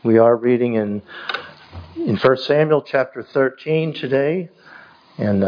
We are reading in 1 Samuel chapter 13 today, and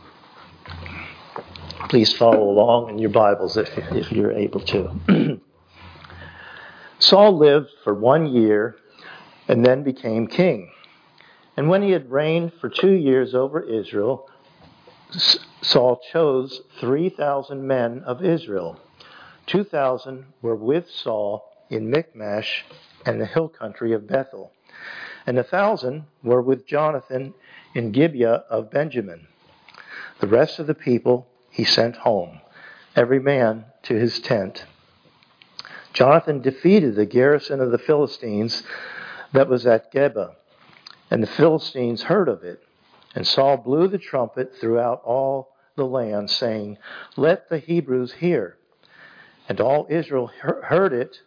please follow along in your Bibles if you're able to. Saul lived for 1 year and then became king. And when he had reigned for 2 years over Israel, Saul chose 3,000 men of Israel. 2,000 were with Saul in Michmash and the hill country of Bethel, and 1,000 were with Jonathan in Gibeah of Benjamin. The rest of the people he sent home, every man to his tent. Jonathan defeated the garrison of the Philistines that was at Geba, and the Philistines heard of it. And Saul blew the trumpet throughout all the land, saying, "Let the Hebrews hear." And all Israel heard it,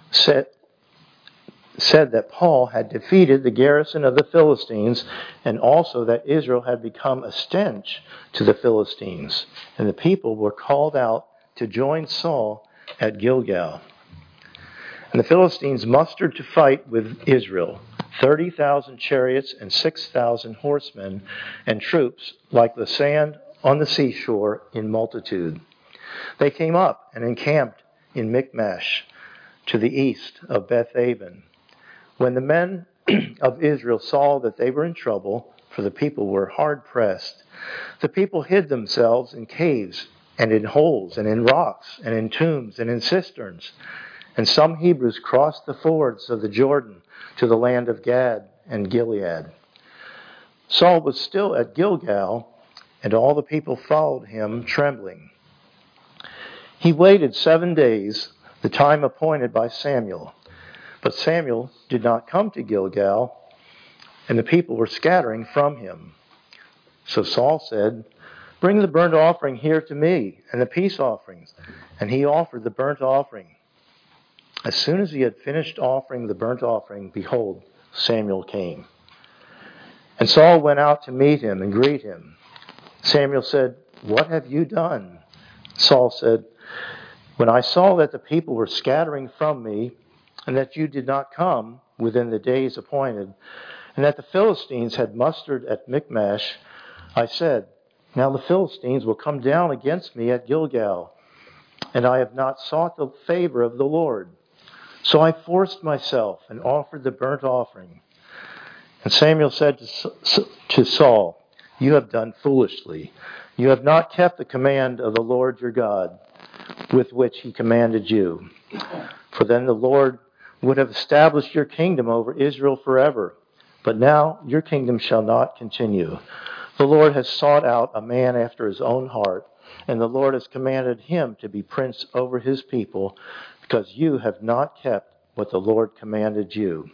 said that Paul had defeated the garrison of the Philistines, and also that Israel had become a stench to the Philistines. And the people were called out to join Saul at Gilgal. And the Philistines mustered to fight with Israel, 30,000 chariots and 6,000 horsemen and troops, like the sand on the seashore in multitude. They came up and encamped in Michmash to the east of Beth-aven. When the men of Israel saw that they were in trouble, for the people were hard pressed, the people hid themselves in caves and in holes and in rocks and in tombs and in cisterns. And some Hebrews crossed the fords of the Jordan to the land of Gad and Gilead. Saul was still at Gilgal, and all the people followed him trembling. He waited 7 days, the time appointed by Samuel. But Samuel did not come to Gilgal, and the people were scattering from him. So Saul said, "Bring the burnt offering here to me, and the peace offerings." And he offered the burnt offering. As soon as he had finished offering the burnt offering, behold, Samuel came. And Saul went out to meet him and greet him. Samuel said, "What have you done?" Saul said, "When I saw that the people were scattering from me, and that you did not come within the days appointed, and that the Philistines had mustered at Michmash, I said, 'Now the Philistines will come down against me at Gilgal,' and I have not sought the favor of the Lord. So I forced myself and offered the burnt offering." And Samuel said to Saul, "You have done foolishly. You have not kept the command of the Lord your God, with which he commanded you. For then the Lord would have established your kingdom over Israel forever. But now your kingdom shall not continue. The Lord has sought out a man after his own heart, and the Lord has commanded him to be prince over his people, because you have not kept what the Lord commanded you."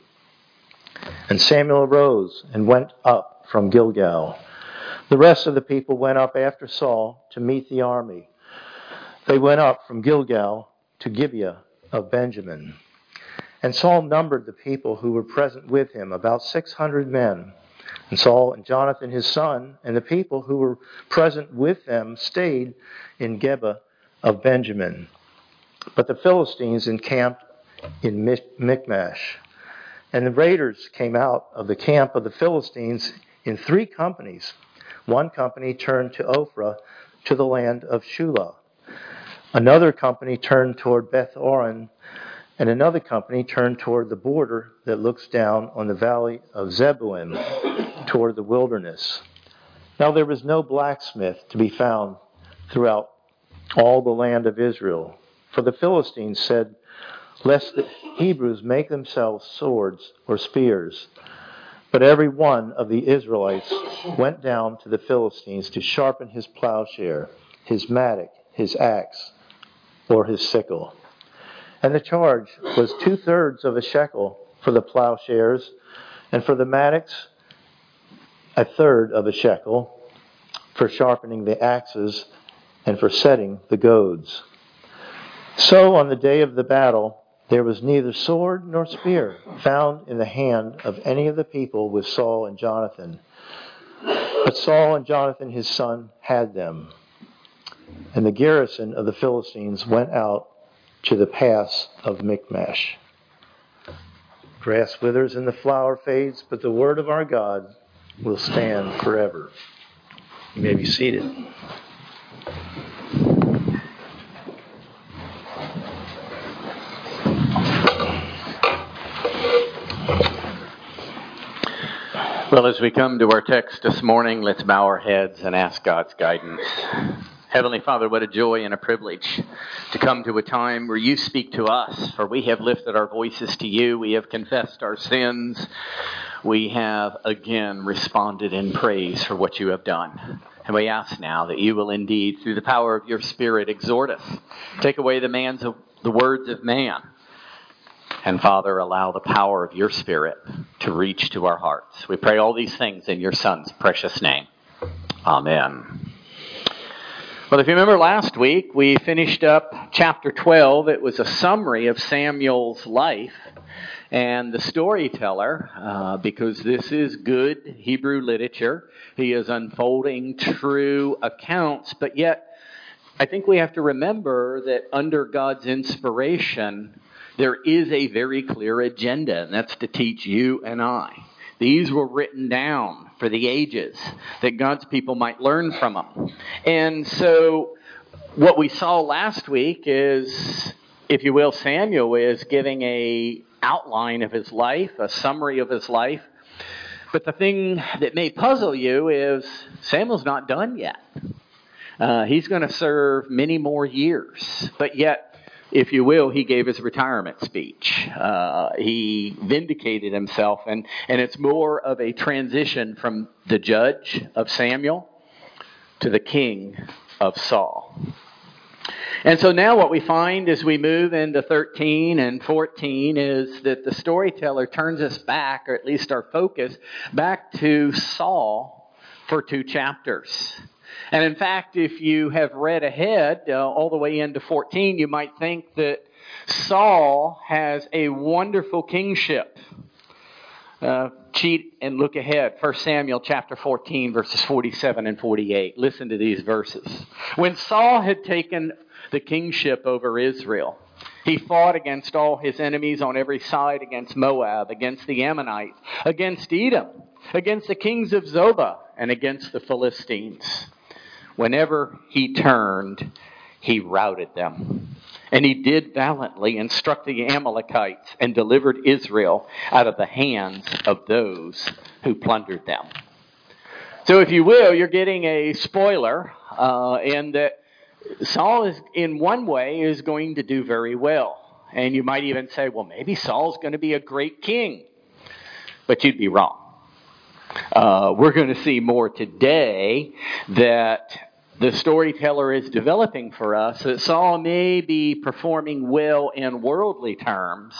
And Samuel arose and went up from Gilgal. The rest of the people went up after Saul to meet the army. They went up from Gilgal to Gibeah of Benjamin. And Saul numbered the people who were present with him, about 600 men. And Saul and Jonathan his son and the people who were present with them stayed in Gibeah of Benjamin. But the Philistines encamped in Michmash. And the raiders came out of the camp of the Philistines in 3 companies. One company turned to Ophrah, to the land of Shulah. Another company turned toward Beth-oron, and another company turned toward the border that looks down on the valley of Zeboim, toward the wilderness. Now there was no blacksmith to be found throughout all the land of Israel, for the Philistines said, "Lest the Hebrews make themselves swords or spears." But every one of the Israelites went down to the Philistines to sharpen his plowshare, his mattock, his axe, or his sickle. And the charge was 2/3 of a shekel for the plowshares, and for the mattocks 1/3 of a shekel, for sharpening the axes, and for setting the goads. So on the day of the battle, there was neither sword nor spear found in the hand of any of the people with Saul and Jonathan. But Saul and Jonathan his son had them. And the garrison of the Philistines went out to the pass of Michmash. Grass withers and the flower fades, but the word of our God will stand forever. You may be seated. Well, as we come to our text this morning, let's bow our heads and ask God's guidance. Heavenly Father, what a joy and a privilege to come to a time where you speak to us, for we have lifted our voices to you. We have confessed our sins. We have again responded in praise for what you have done. And we ask now that you will indeed, through the power of your Spirit, exhort us. Take away the words of man. And Father, allow the power of your Spirit to reach to our hearts. We pray all these things in your Son's precious name. Amen. Well, if you remember last week, we finished up chapter 12. It was a summary of Samuel's life. And the storyteller, because this is good Hebrew literature, he is unfolding true accounts. But yet, I think we have to remember that under God's inspiration, there is a very clear agenda, and that's to teach you and I. These were written down for the ages, that God's people might learn from them. And so what we saw last week is, if you will, Samuel is giving an outline of his life, a summary of his life. But the thing that may puzzle you is Samuel's not done yet. He's going to serve many more years, but yet, if you will, he gave his retirement speech. He vindicated himself, and it's more of a transition from the judge of Samuel to the king of Saul. And so now what we find as we move into 13 and 14 is that the storyteller turns us back, or at least our focus, back to Saul for 2 chapters. And in fact, if you have read ahead all the way into 14, you might think that Saul has a wonderful kingship. Cheat and look ahead. 1 Samuel chapter 14, verses 47 and 48. Listen to these verses. When Saul had taken the kingship over Israel, he fought against all his enemies on every side, against Moab, against the Ammonites, against Edom, against the kings of Zobah, and against the Philistines. Whenever he turned, he routed them. And he did valiantly and struck the Amalekites and delivered Israel out of the hands of those who plundered them. So if you will, you're getting a spoiler in that Saul is, in one way, is going to do very well. And you might even say, well, maybe Saul's going to be a great king. But you'd be wrong. We're going to see more today that the storyteller is developing for us, that Saul may be performing well in worldly terms,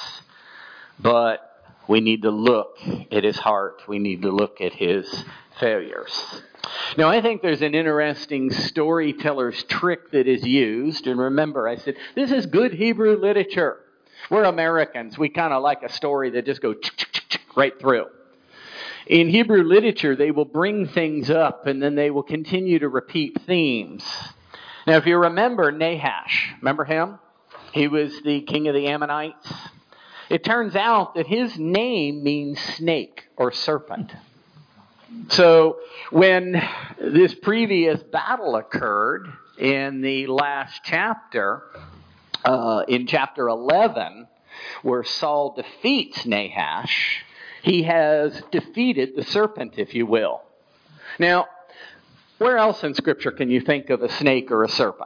but we need to look at his heart. We need to look at his failures. Now, I think there's an interesting storyteller's trick that is used. And remember, I said, this is good Hebrew literature. We're Americans. We kind of like a story that just goes right through. In Hebrew literature, they will bring things up and then they will continue to repeat themes. Now, if you remember Nahash, remember him? He was the king of the Ammonites. It turns out that his name means snake or serpent. So when this previous battle occurred in the last chapter, in chapter 11, where Saul defeats Nahash, he has defeated the serpent, if you will. Now, where else in Scripture can you think of a snake or a serpent?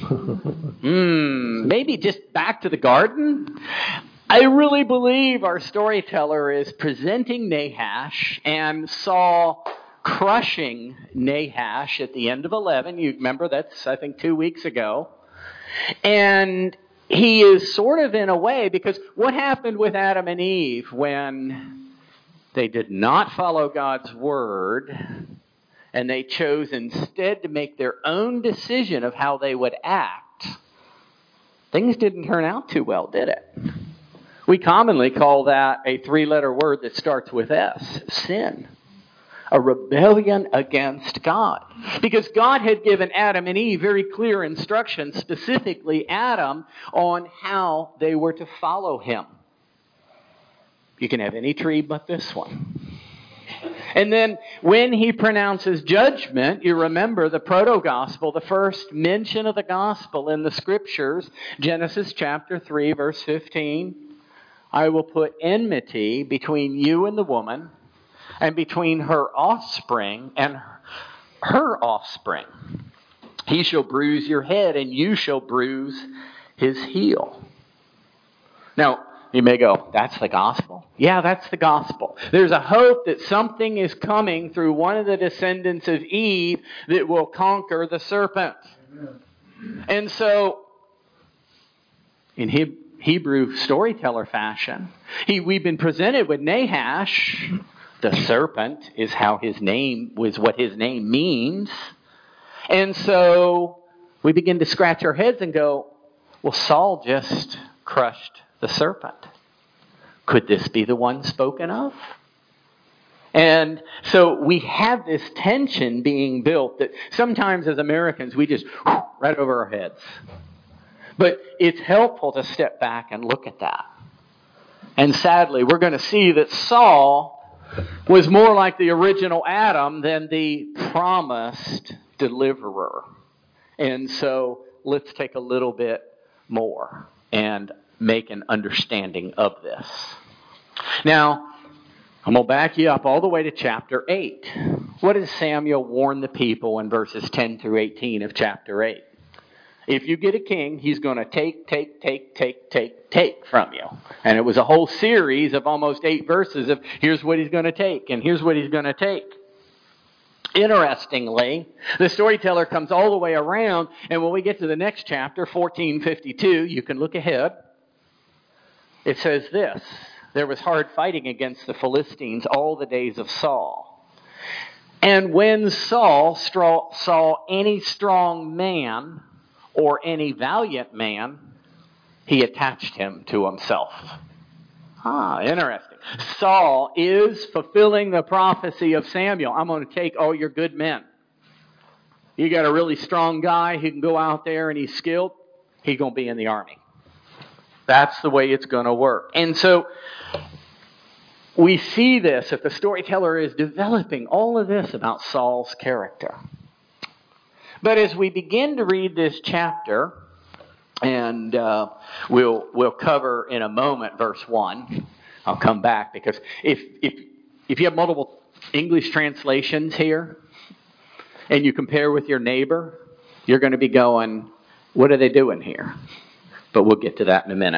Maybe just back to the garden? I really believe our storyteller is presenting Nahash and Saul crushing Nahash at the end of 11. You remember that's, I think, 2 weeks ago. And he is sort of in a way, because what happened with Adam and Eve when they did not follow God's word, and they chose instead to make their own decision of how they would act? Things didn't turn out too well, did it? We commonly call that a 3-letter word that starts with S, sin. A rebellion against God. Because God had given Adam and Eve very clear instructions, specifically Adam, on how they were to follow him. You can have any tree but this one. And then when he pronounces judgment, you remember the proto-gospel, the first mention of the gospel in the scriptures, Genesis chapter 3, verse 15. I will put enmity between you and the woman, and between her offspring and her offspring. He shall bruise your head, and you shall bruise his heel. Now, you may go, that's the gospel? Yeah, that's the gospel. There's a hope that something is coming through one of the descendants of Eve that will conquer the serpent. Amen. And so, in Hebrew storyteller fashion, we've been presented with Nahash. The serpent is how his name was, what his name means. And so we begin to scratch our heads and go, well, Saul just crushed the serpent. Could this be the one spoken of? And so we have this tension being built that sometimes as Americans we just right over our heads. But it's helpful to step back and look at that. And sadly, we're going to see that Saul was more like the original Adam than the promised deliverer. And so let's take a little bit more and make an understanding of this. Now, I'm going to back you up all the way to chapter 8. What does Samuel warn the people in verses 10 through 18 of chapter 8? If you get a king, he's going to take from you. And it was a whole series of almost 8 verses of here's what he's going to take and here's what he's going to take. Interestingly, the storyteller comes all the way around, and when we get to the next chapter, 14:52, you can look ahead. It says this: there was hard fighting against the Philistines all the days of Saul. And when Saul saw any strong man or any valiant man, he attached him to himself. Interesting. Saul is fulfilling the prophecy of Samuel. I'm going to take all your good men. You got a really strong guy who can go out there and he's skilled. He's going to be in the army. That's the way it's going to work. And so we see this, if the storyteller is developing all of this about Saul's character. But as we begin to read this chapter, and we'll cover in a moment verse 1. I'll come back because if you have multiple English translations here and you compare with your neighbor, you're going to be going, what are they doing here? But we'll get to that in a minute.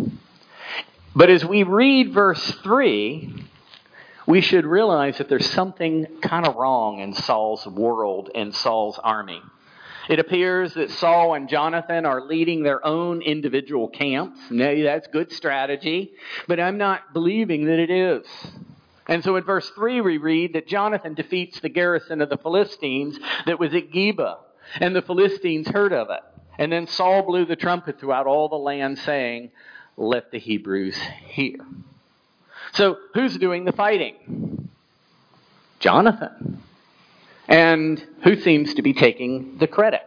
But as we read verse 3, we should realize that there's something kind of wrong in Saul's world and Saul's army. It appears that Saul and Jonathan are leading their own individual camps. Maybe that's good strategy, but I'm not believing that it is. And so in verse 3 we read that Jonathan defeats the garrison of the Philistines that was at Geba, and the Philistines heard of it. And then Saul blew the trumpet throughout all the land, saying, let the Hebrews hear. So who's doing the fighting? Jonathan. And who seems to be taking the credit?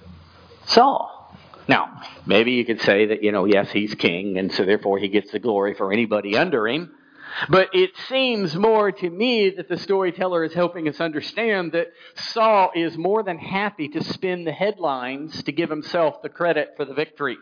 Saul. Now, maybe you could say that, yes, he's king, and so therefore he gets the glory for anybody under him. But it seems more to me that the storyteller is helping us understand that Saul is more than happy to spin the headlines to give himself the credit for the victories.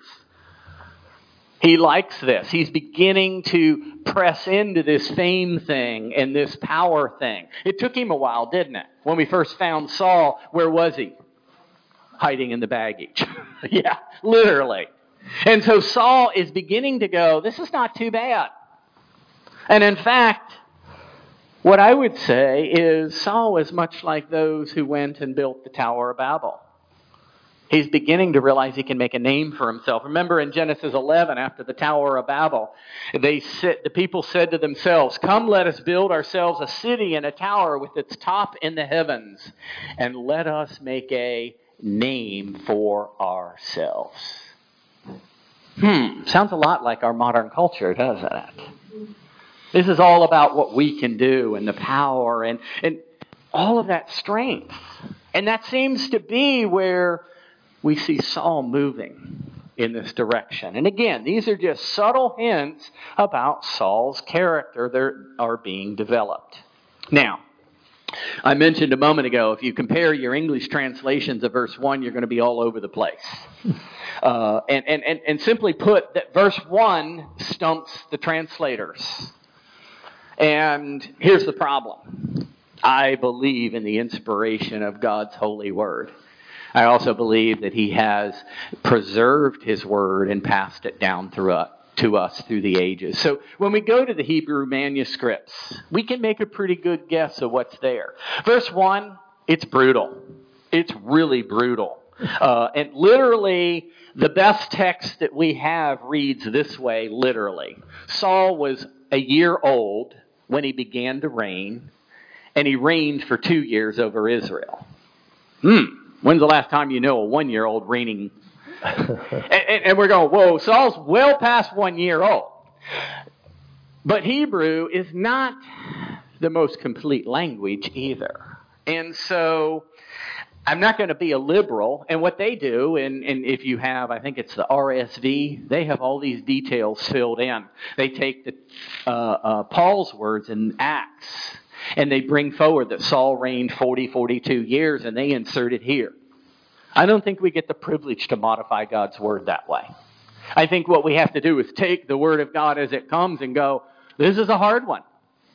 He likes this. He's beginning to press into this fame thing and this power thing. It took him a while, didn't it? When we first found Saul, where was he? Hiding in the baggage. Yeah, literally. And so Saul is beginning to go, this is not too bad. And in fact, what I would say is Saul is much like those who went and built the Tower of Babel. He's beginning to realize he can make a name for himself. Remember in Genesis 11, after the Tower of Babel, the people said to themselves, come, let us build ourselves a city and a tower with its top in the heavens, and let us make a name for ourselves. Sounds a lot like our modern culture, doesn't it? This is all about what we can do and the power and all of that strength. And that seems to be where we see Saul moving. in this direction. And again, these are just subtle hints about Saul's character that are being developed. Now, I mentioned a moment ago, if you compare your English translations of verse 1, you're going to be all over the place. And simply put, that verse 1 stumps the translators. And here's the problem. I believe in the inspiration of God's holy word. I also believe that He has preserved His word and passed it down to us through the ages. So when we go to the Hebrew manuscripts, we can make a pretty good guess of what's there. Verse 1, it's brutal. It's really brutal. And literally, the best text that we have reads this way, literally. Saul was a year old when he began to reign, and he reigned for 2 years over Israel. When's the last time you know a 1-year-old reigning? And we're going, whoa, Saul's well past 1 year old. But Hebrew is not the most complete language either. And so I'm not going to be a liberal. And what they do, and if you have, I think it's the RSV, they have all these details filled in. They take Paul's words in Acts, and they bring forward that Saul reigned 42 years, and they insert it here. I don't think we get the privilege to modify God's word that way. I think what we have to do is take the word of God as it comes and go, this is a hard one.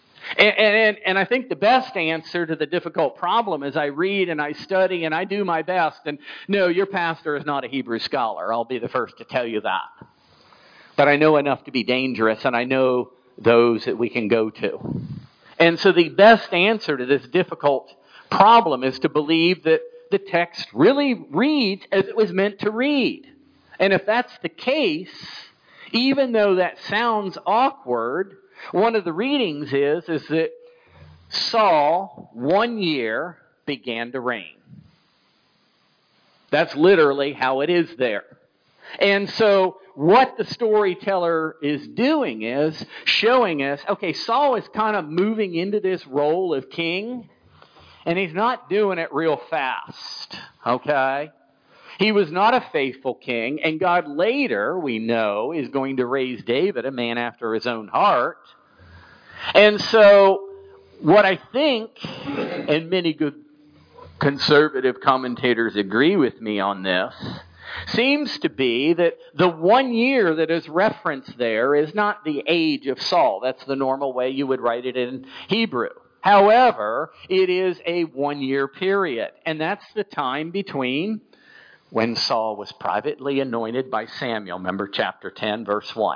And I think the best answer to the difficult problem is I read and I study and I do my best. And no, your pastor is not a Hebrew scholar. I'll be the first to tell you that. But I know enough to be dangerous, and I know those that we can go to. And so the best answer to this difficult problem is to believe that the text really reads as it was meant to read. And if that's the case, even though that sounds awkward, one of the readings is that Saul, 1 year, began to reign. That's literally how it is there. And so what the storyteller is doing is showing us, okay, Saul is kind of moving into this role of king, and he's not doing it real fast, okay? He was not a faithful king, and God later, we know, is going to raise David, a man after His own heart. And so what I think, and many good conservative commentators agree with me on this, seems to be that the 1 year that is referenced there is not the age of Saul. That's the normal way you would write it in Hebrew. However, it is a 1 year period, and that's the time between when Saul was privately anointed by Samuel. Remember chapter 10, verse 1.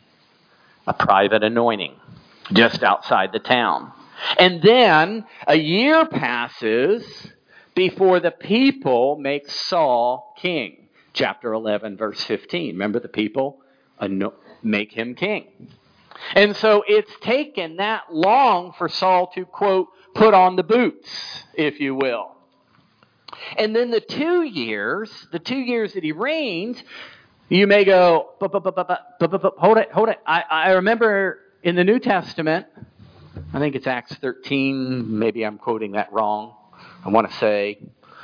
A private anointing just outside the town. And then a year passes before the people make Saul king. Chapter 11, verse 15. Remember, the people make him king. And so it's taken that long for Saul to, quote, put on the boots, if you will. And then the 2 years that he reigns, you may go, hold it. I remember in the New Testament, I think it's Acts 13, maybe I'm quoting that wrong. I want to say,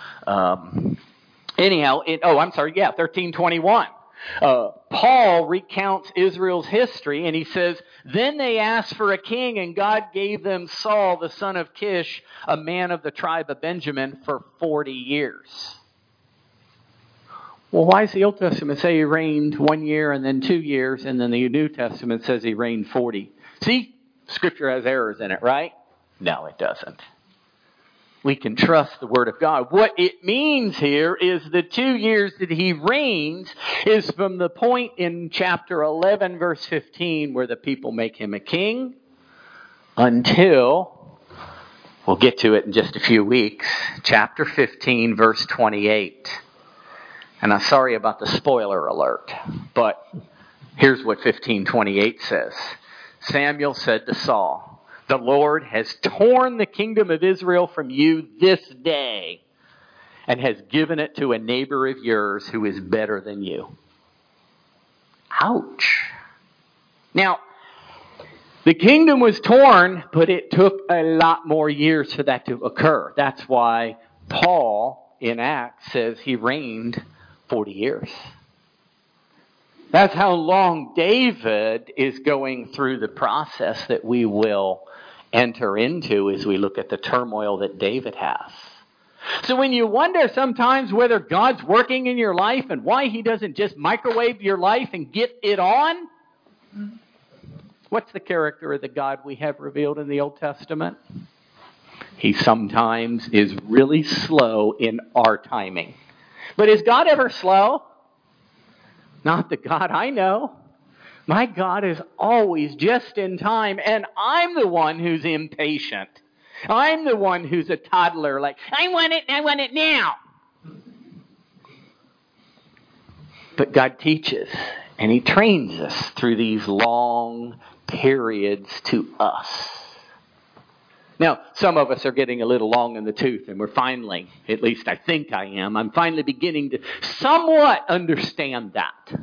13:21. Paul recounts Israel's history, and he says, then they asked for a king, and God gave them Saul, the son of Kish, a man of the tribe of Benjamin, for 40 years. Well, why does the Old Testament say he reigned 1 year and then 2 years, and then the New Testament says he reigned 40? See, Scripture has errors in it, right? No, it doesn't. We can trust the Word of God. What it means here is the 2 years that he reigns is from the point in chapter 11, verse 15, where the people make him a king, until, we'll get to it in just a few weeks, chapter 15, verse 28. And I'm sorry about the spoiler alert, but here's what 15:28 says. Samuel said to Saul, the Lord has torn the kingdom of Israel from you this day and has given it to a neighbor of yours who is better than you. Ouch. Now, the kingdom was torn, but it took a lot more years for that to occur. That's why Paul in Acts says he reigned 40 years. That's how long David is going through the process that we will enter into as we look at the turmoil that David has. So when you wonder sometimes whether God's working in your life and why He doesn't just microwave your life and get it on, what's the character of the God we have revealed in the Old Testament? He sometimes is really slow in our timing. But is God ever slow? Not the God I know. My God is always just in time, and I'm the one who's impatient. I'm the one who's a toddler, like, I want it now. But God teaches, and He trains us through these long periods to us. Now, some of us are getting a little long in the tooth, and we're finally, at least I think I am, I'm finally beginning to somewhat understand that.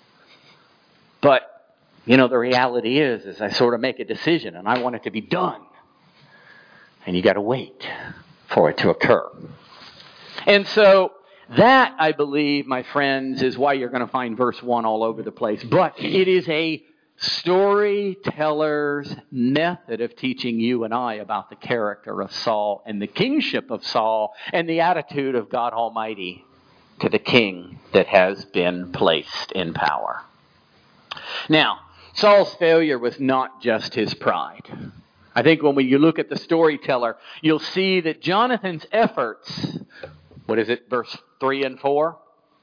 But, the reality is I sort of make a decision, and I want it to be done. And you got to wait for it to occur. And so, that, I believe, my friends, is why you're going to find verse 1 all over the place. But it is a storyteller's method of teaching you and I about the character of Saul and the kingship of Saul and the attitude of God Almighty to the king that has been placed in power. Now, Saul's failure was not just his pride. I think when you look at the storyteller, you'll see that Jonathan's efforts, verse 3 and 4?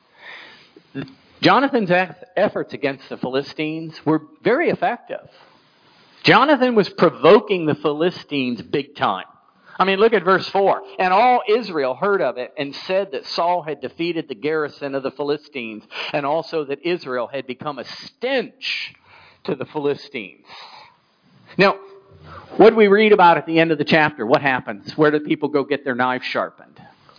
Jonathan's efforts against the Philistines were very effective. Jonathan was provoking the Philistines big time. Look at verse 4. And all Israel heard of it and said that Saul had defeated the garrison of the Philistines, and also that Israel had become a stench to the Philistines. Now, what do we read about at the end of the chapter? What happens? Where do people go get their knives sharpened?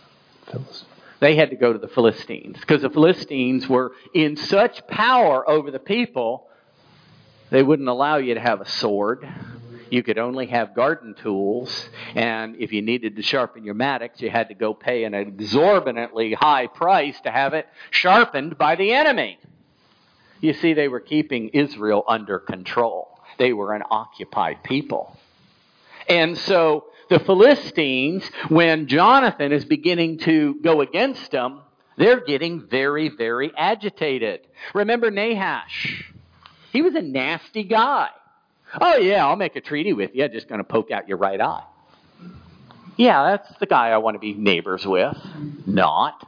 They had to go to the Philistines, because the Philistines were in such power over the people, they wouldn't allow you to have a sword. You could only have garden tools, and if you needed to sharpen your mattocks, you had to go pay an exorbitantly high price to have it sharpened by the enemy. You see, they were keeping Israel under control. They were an occupied people. And so the Philistines, when Jonathan is beginning to go against them, they're getting very, very agitated. Remember Nahash? He was a nasty guy. Oh yeah, I'll make a treaty with you. I'm just going to poke out your right eye. Yeah, that's the guy I want to be neighbors with. Not.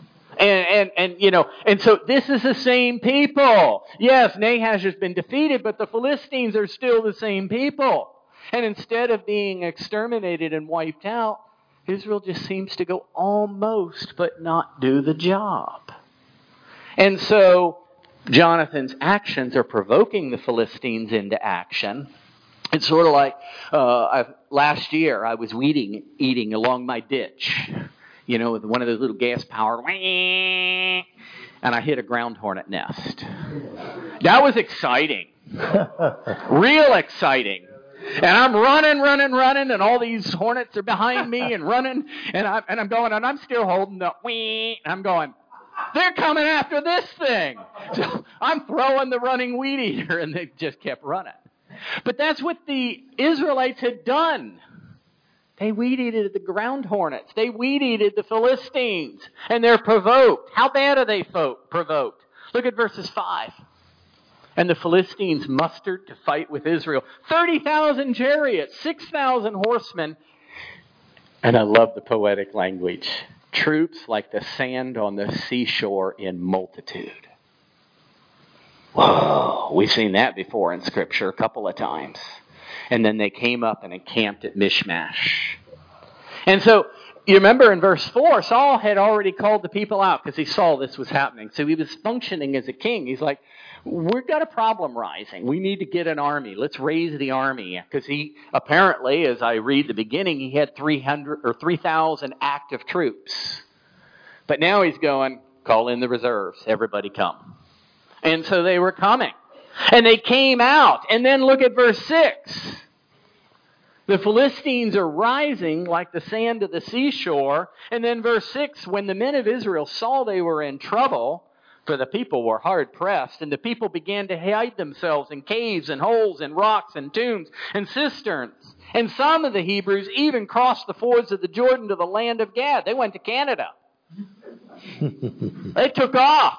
And so this is the same people. Yes, Nahash has been defeated, but the Philistines are still the same people. And instead of being exterminated and wiped out, Israel just seems to go almost, but not do the job. And so Jonathan's actions are provoking the Philistines into action. It's sort of like last year I was eating along my ditch, with one of those little gas powered, and I hit a ground hornet nest. That was exciting. Real exciting. And I'm running, and all these hornets are behind me and running, and I'm going, and I'm still holding the and I'm going, they're coming after this thing. So I'm throwing the running weed eater, and they just kept running. But that's what the Israelites had done. They weed-eated the ground hornets. They weed-eated the Philistines. And they're provoked. How bad are they provoked? Look at verses 5. And the Philistines mustered to fight with Israel 30,000 chariots, 6,000 horsemen. And I love the poetic language. Troops like the sand on the seashore in multitude. Whoa, we've seen that before in Scripture a couple of times. And then they came up and encamped at Michmash. And so, you remember in verse 4, Saul had already called the people out because he saw this was happening. So he was functioning as a king. He's like, we've got a problem rising. We need to get an army. Let's raise the army. Because he, apparently, as I read the beginning, he had 3,000 active troops. But now he's going, call in the reserves. Everybody come. And so they were coming. And they came out. And then look at verse 6. The Philistines are rising like the sand of the seashore. And then verse 6, when the men of Israel saw they were in trouble, For the people were hard pressed, and the people began to hide themselves in caves and holes and rocks and tombs and cisterns. And some of the Hebrews even crossed the fords of the Jordan to the land of Gad. They went to Canada. They took off.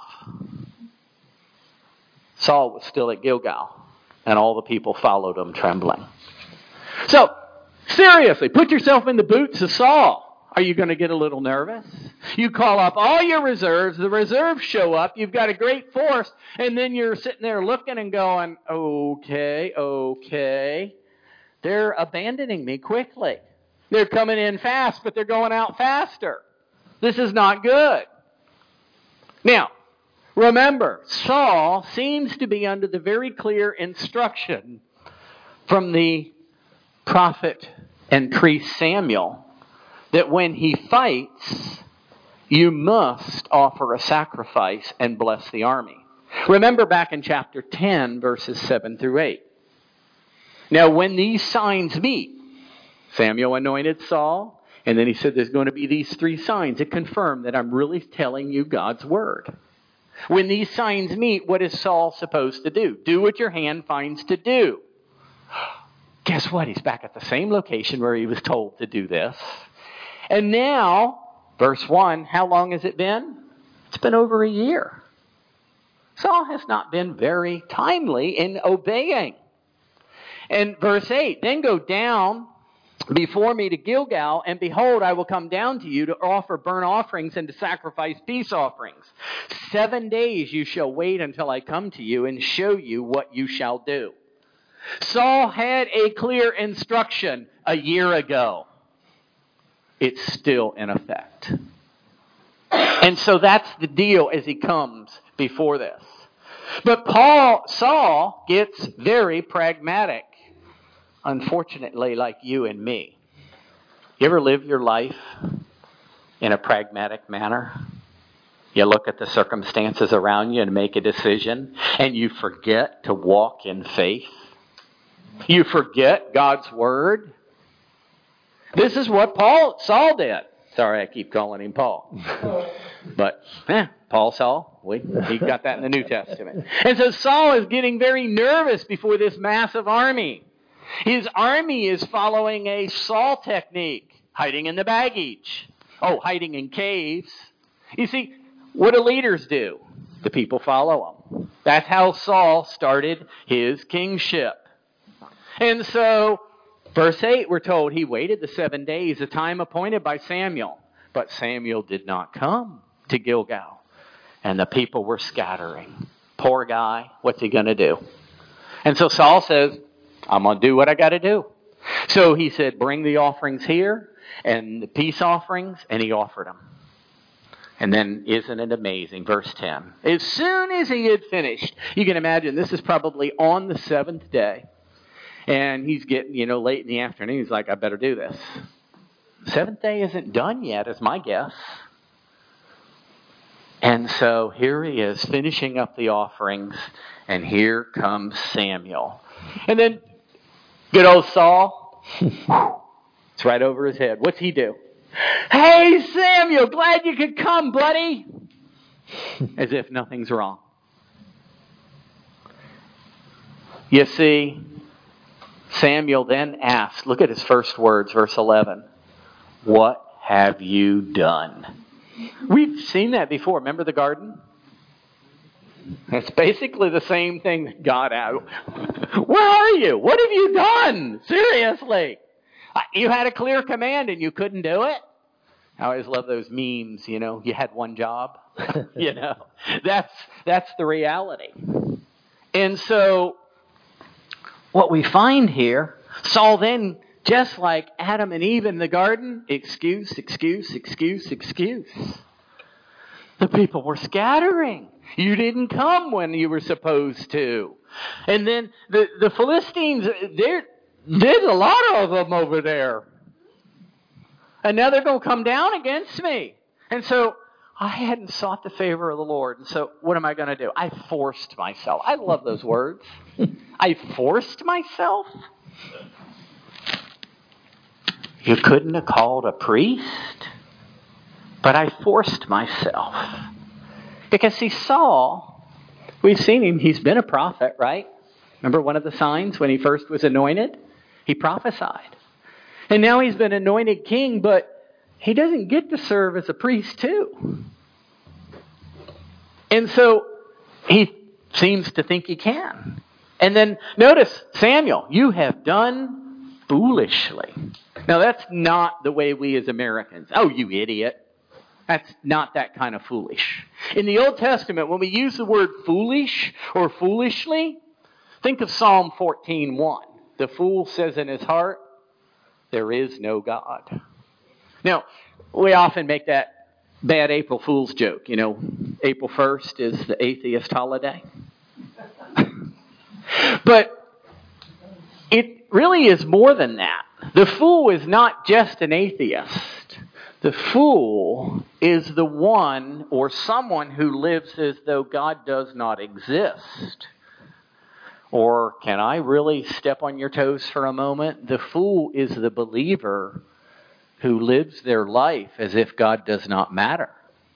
Saul was still at Gilgal, and all the people followed him trembling. So, seriously, put yourself in the boots of Saul. Are you going to get a little nervous? You call up all your reserves. The reserves show up. You've got a great force. And then you're sitting there looking and going, okay. They're abandoning me quickly. They're coming in fast, but they're going out faster. This is not good. Now, remember, Saul seems to be under the very clear instruction from the prophet and priest Samuel that when he fights, you must offer a sacrifice and bless the army. Remember back in chapter 10, verses 7 through 8. Now, when these signs meet, Samuel anointed Saul, and then he said there's going to be these 3 signs that confirm that I'm really telling you God's word. When these signs meet, what is Saul supposed to do? Do what your hand finds to do. Guess what? He's back at the same location where he was told to do this. And now, verse 1, how long has it been? It's been over a year. Saul has not been very timely in obeying. And verse 8, then go down before me to Gilgal, and behold, I will come down to you to offer burnt offerings and to sacrifice peace offerings. 7 days you shall wait until I come to you and show you what you shall do. Saul had a clear instruction a year ago. It's still in effect. And so that's the deal as he comes before this. But Saul gets very pragmatic. Unfortunately, like you and me. You ever live your life in a pragmatic manner? You look at the circumstances around you and make a decision, and you forget to walk in faith. You forget God's word. This is what Saul did. Sorry, I keep calling him Paul. But Saul, he got that in the New Testament. And so Saul is getting very nervous before this massive army. His army is following a Saul technique, hiding in the baggage. Hiding in caves. You see, what do leaders do? The people follow them. That's how Saul started his kingship. And so, verse 8, we're told he waited the 7 days, the time appointed by Samuel. But Samuel did not come to Gilgal. And the people were scattering. Poor guy, what's he going to do? And so Saul says, I'm going to do what I got to do. So he said, bring the offerings here and the peace offerings, and he offered them. And then, isn't it amazing? Verse 10. As soon as he had finished, you can imagine this is probably on the 7th day. And he's getting, late in the afternoon. He's like, I better do this. 7th day isn't done yet, is my guess. And so here he is finishing up the offerings. And here comes Samuel. And then good old Saul, it's right over his head. What's he do? Hey, Samuel, glad you could come, buddy. As if nothing's wrong. You see, Samuel then asked, look at his first words, verse 11. What have you done? We've seen that before. Remember the garden? It's basically the same thing that God had. Where are you? What have you done? Seriously. You had a clear command and you couldn't do it? I always love those memes, you had one job. That's the reality. And so what we find here, Saul then, just like Adam and Eve in the garden, excuse. The people were scattering. You didn't come when you were supposed to. And then the Philistines, there's a lot of them over there. And now they're going to come down against me. And so I hadn't sought the favor of the Lord. And so what am I going to do? I forced myself. I love those words. I forced myself. You couldn't have called a priest, but I forced myself. Because see, Saul, we've seen him, he's been a prophet, right? Remember one of the signs when he first was anointed? He prophesied. And now he's been anointed king, but he doesn't get to serve as a priest too. And so he seems to think he can. And then notice, Samuel, you have done foolishly. Now that's not the way we as Americans, oh, you idiot. That's not that kind of foolish. In the Old Testament, when we use the word foolish or foolishly, think of Psalm 14:1. The fool says in his heart, there is no God. Now, we often make that bad April Fool's joke. You know, April 1st is the atheist holiday. But it really is more than that. The fool is not just an atheist. The fool is the one or someone who lives as though God does not exist. Or can I really step on your toes for a moment? The fool is the believer who lives their life as if God does not matter.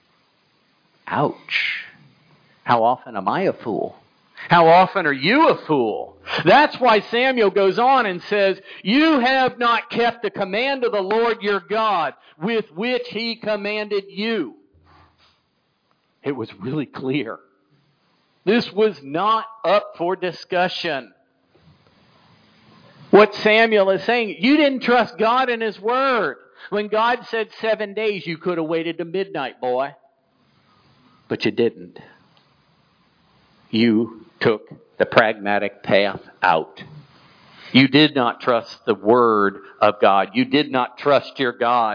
Ouch. How often am I a fool? How often are you a fool? That's why Samuel goes on and says, you have not kept the command of the Lord your God with which he commanded you. It was really clear. This was not up for discussion. What Samuel is saying, you didn't trust God and his word. When God said 7 days, you could have waited to midnight, boy. But you didn't. You took the pragmatic path out. You did not trust the word of God. You did not trust your God.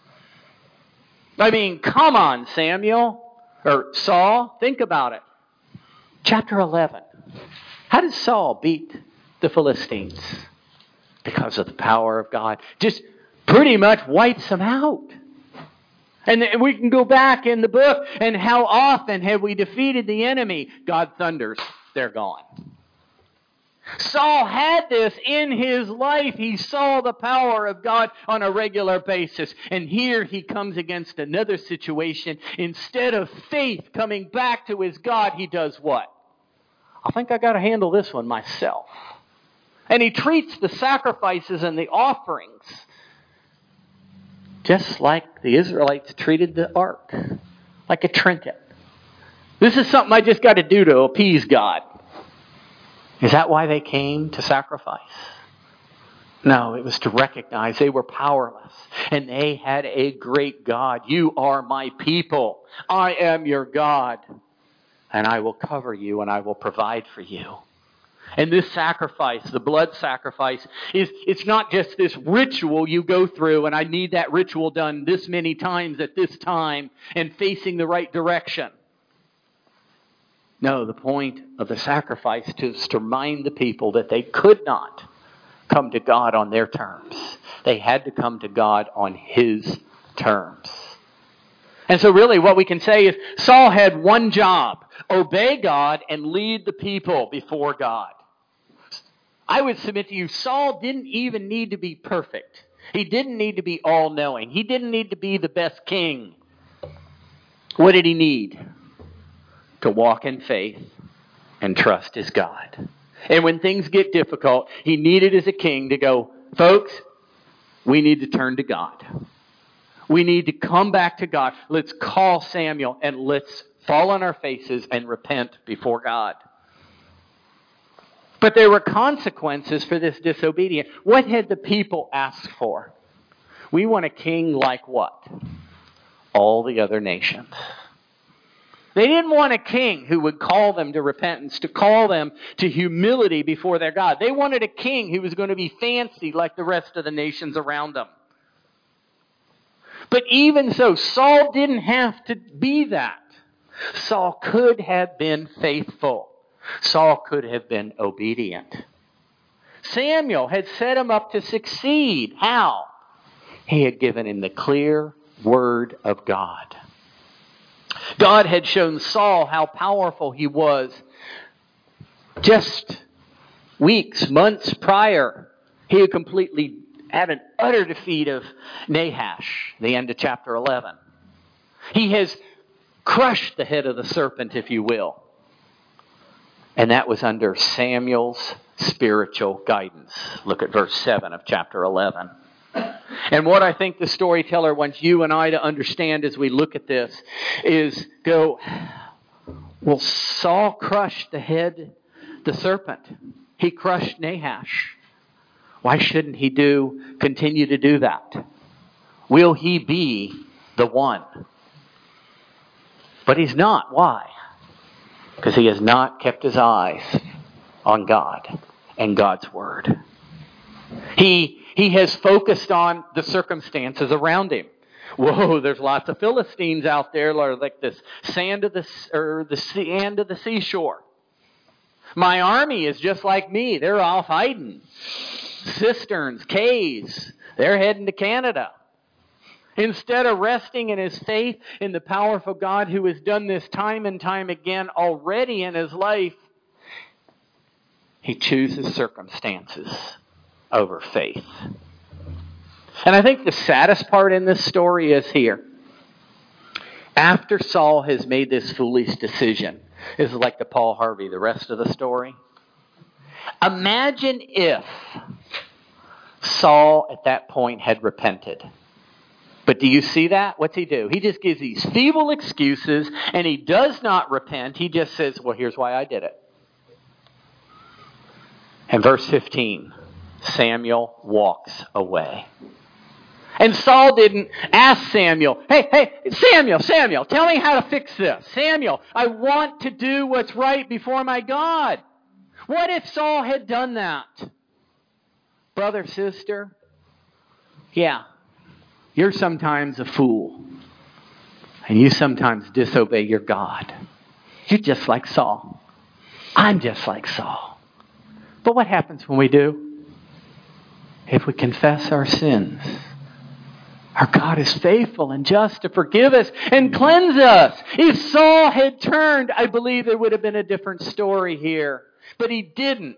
I mean, come on, Samuel, or Saul, think about it. Chapter 11. How did Saul beat the Philistines? Because of the power of God. Just pretty much wipes them out. And we can go back in the book, and how often have we defeated the enemy? God thunders, they're gone. Saul had this in his life. He saw the power of God on a regular basis. And here he comes against another situation. Instead of faith coming back to his God, he does what? I think I got to handle this one myself. And he treats the sacrifices and the offerings just like the Israelites treated the ark, like a trinket. This is something I just got to do to appease God. Is that why they came to sacrifice? No, it was to recognize they were powerless and they had a great God. You are my people. I am your God. And I will cover you and I will provide for you. And this sacrifice, the blood sacrifice, it's not just this ritual you go through and I need that ritual done this many times at this time and facing the right direction. No, the point of the sacrifice is to remind the people that they could not come to God on their terms. They had to come to God on his terms. And so really what we can say is Saul had one job: obey God and lead the people before God. I would submit to you, Saul didn't even need to be perfect. He didn't need to be all-knowing. He didn't need to be the best king. What did he need? To walk in faith and trust his God. And when things get difficult, he needed as a king to go, folks, we need to turn to God. We need to come back to God. Let's call Samuel and let's fall on our faces and repent before God. But there were consequences for this disobedience. What had the people asked for? We want a king like what? All the other nations. They didn't want a king who would call them to repentance, to call them to humility before their God. They wanted a king who was going to be fancy like the rest of the nations around them. But even so, Saul didn't have to be that. Saul could have been faithful. Saul could have been obedient. Samuel had set him up to succeed. How? He had given him the clear word of God. God had shown Saul how powerful he was. Just weeks, months prior, he had completely had an utter defeat of Nahash, the end of chapter 11. He has crushed the head of the serpent, if you will. And that was under Samuel's spiritual guidance. Look at verse 7 of chapter 11. And what I think the storyteller wants you and I to understand as we look at this is well, Saul crushed the serpent. He crushed Nahash. Why shouldn't he continue to do that? Will he be the one? But he's not. Why? Because he has not kept his eyes on God and God's Word. He has focused on the circumstances around him. Whoa, there's lots of Philistines out there like this sand of the seashore. My army is just like me. They're off hiding. Cisterns, caves. They're heading to Canada. Instead of resting in his faith in the powerful God who has done this time and time again already in his life, he chooses circumstances over faith. And I think the saddest part in this story is here. After Saul has made this foolish decision, this is like the Paul Harvey, the rest of the story. Imagine if Saul at that point had repented. But do you see that? What's he do? He just gives these feeble excuses and he does not repent. He just says, well, here's why I did it. And verse 15, Samuel walks away. And Saul didn't ask Samuel, hey, Samuel, tell me how to fix this. Samuel, I want to do what's right before my God. What if Saul had done that? Brother, sister, yeah, you're sometimes a fool. And you sometimes disobey your God. You're just like Saul. I'm just like Saul. But what happens when we do? If we confess our sins, our God is faithful and just to forgive us and cleanse us. If Saul had turned, I believe there would have been a different story here. But he didn't.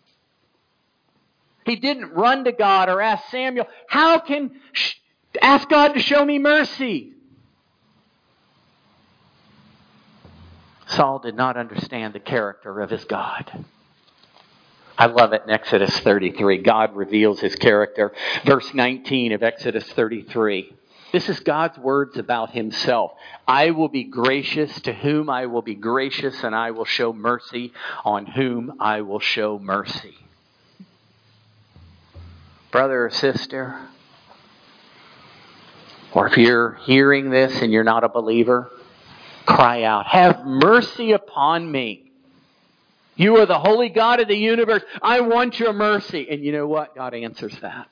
He didn't run to God or ask Samuel, ask God to show me mercy. Saul did not understand the character of his God. I love it in Exodus 33. God reveals his character. Verse 19 of Exodus 33. This is God's words about himself. I will be gracious to whom I will be gracious, and I will show mercy on whom I will show mercy. Brother or sister, or if you're hearing this and you're not a believer, cry out, have mercy upon me. You are the holy God of the universe. I want your mercy. And you know what? God answers that.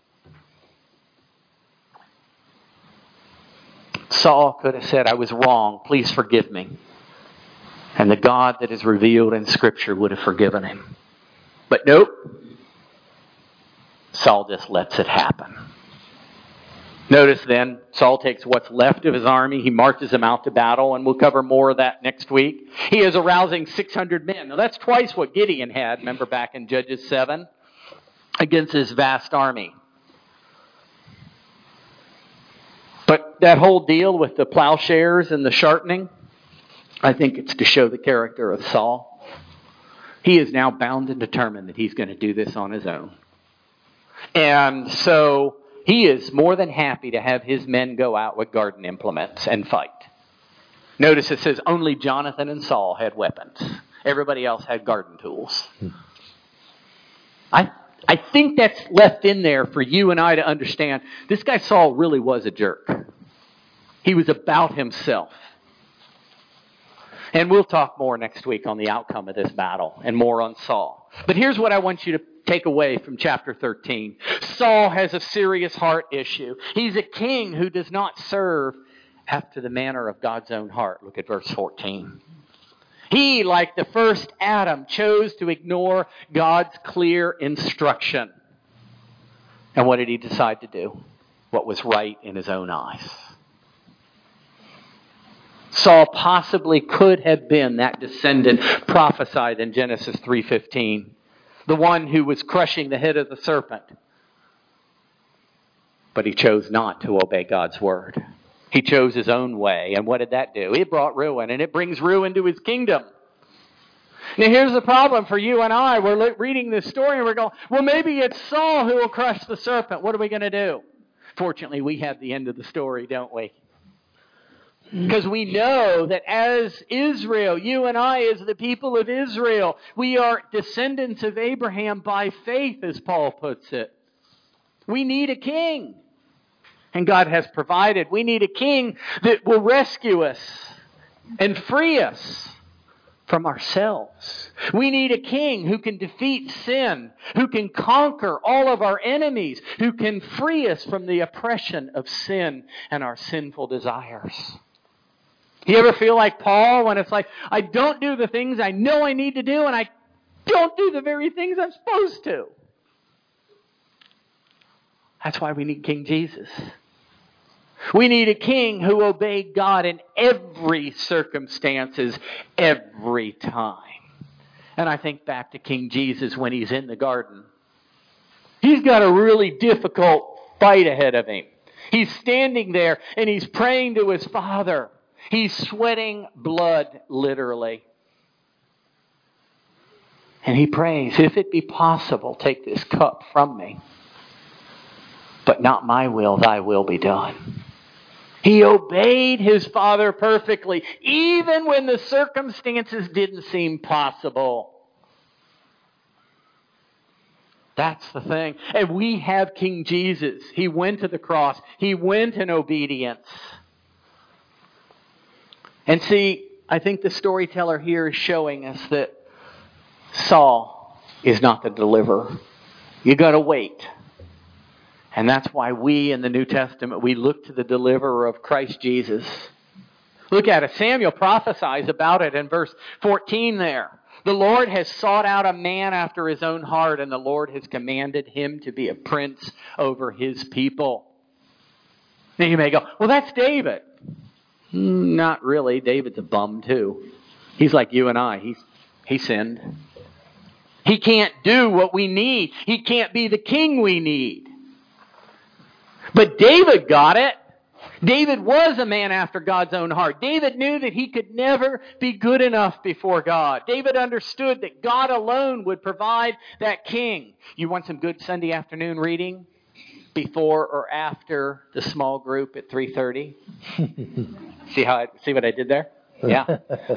Saul could have said, I was wrong. Please forgive me. And the God that is revealed in Scripture would have forgiven him. But nope. Saul just lets it happen. Notice then, Saul takes what's left of his army. He marches them out to battle, and we'll cover more of that next week. He is arousing 600 men. Now that's twice what Gideon had, remember back in Judges 7, against his vast army. But that whole deal with the plowshares and the sharpening, I think it's to show the character of Saul. He is now bound and determined that he's going to do this on his own. And so he is more than happy to have his men go out with garden implements and fight. Notice it says only Jonathan and Saul had weapons. Everybody else had garden tools. I think that's left in there for you and I to understand. This guy Saul really was a jerk. He was about himself. And we'll talk more next week on the outcome of this battle and more on Saul. But here's what I want you to take away from chapter 13. Saul has a serious heart issue. He's a king who does not serve after the manner of God's own heart. Look at verse 14. He, like the first Adam, chose to ignore God's clear instruction. And what did he decide to do? What was right in his own eyes. Saul possibly could have been that descendant prophesied in Genesis 3:15. The one who was crushing the head of the serpent. But he chose not to obey God's word. He chose his own way. And what did that do? It brought ruin, and it brings ruin to his kingdom. Now here's the problem for you and I. We're reading this story and we're going, well, maybe it's Saul who will crush the serpent. What are we going to do? Fortunately, we have the end of the story, don't we? Because we know that as Israel, you and I as the people of Israel, we are descendants of Abraham by faith, as Paul puts it. We need a king. And God has provided. We need a king that will rescue us and free us from ourselves. We need a king who can defeat sin, who can conquer all of our enemies, who can free us from the oppression of sin and our sinful desires. You ever feel like Paul when it's like, I don't do the things I know I need to do and I don't do the very things I'm supposed to? That's why we need King Jesus. We need a king who obeyed God in every circumstances, every time. And I think back to King Jesus when he's in the garden. He's got a really difficult fight ahead of him. He's standing there and he's praying to his Father. He's sweating blood, literally. And he prays, if it be possible, take this cup from me. But not my will, thy will be done. He obeyed his Father perfectly, even when the circumstances didn't seem possible. That's the thing. And we have King Jesus. He went to the cross. He went in obedience. And see, I think the storyteller here is showing us that Saul is not the deliverer. You got to wait. And that's why we in the New Testament, we look to the deliverer of Christ Jesus. Look at it. Samuel prophesies about it in verse 14 there. The Lord has sought out a man after his own heart, and the Lord has commanded him to be a prince over his people. Now you may go, well, that's David. Not really. David's a bum too. He's like you and I. He sinned. He can't do what we need. He can't be the king we need. But David got it. David was a man after God's own heart. David knew that he could never be good enough before God. David understood that God alone would provide that king. You want some good Sunday afternoon reading? Before or after the small group at 3:30? See what I did there? Yeah.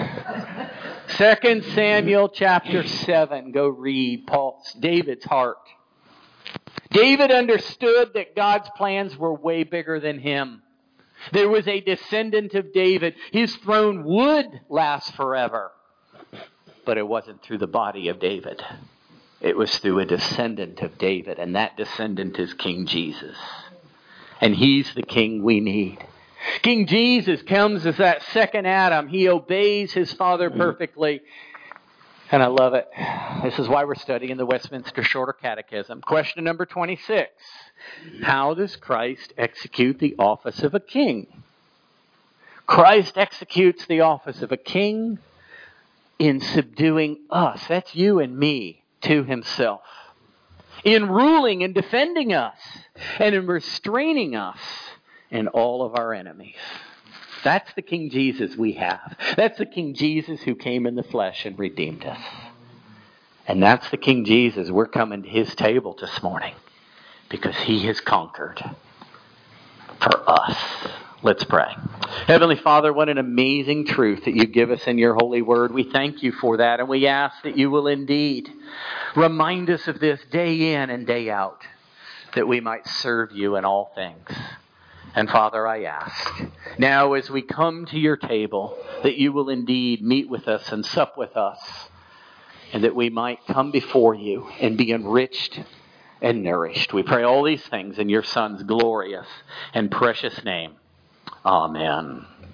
2 Samuel chapter 7. Go read David's heart. David understood that God's plans were way bigger than him. There was a descendant of David. His throne would last forever. But it wasn't through the body of David. It was through a descendant of David. And that descendant is King Jesus. And he's the king we need. King Jesus comes as that second Adam. He obeys his Father perfectly. And I love it. This is why we're studying the Westminster Shorter Catechism. Question number 26. How does Christ execute the office of a king? Christ executes the office of a king in subduing us, that's you and me, to himself. In ruling and defending us. And in restraining us in all of our enemies. That's the King Jesus we have. That's the King Jesus who came in the flesh and redeemed us. And that's the King Jesus we're coming to his table this morning because he has conquered for us. Let's pray. Heavenly Father, what an amazing truth that you give us in your holy word. We thank you for that, and we ask that you will indeed remind us of this day in and day out, that we might serve you in all things. And Father, I ask, now as we come to your table, that you will indeed meet with us and sup with us, and that we might come before you and be enriched and nourished. We pray all these things in your Son's glorious and precious name. Amen.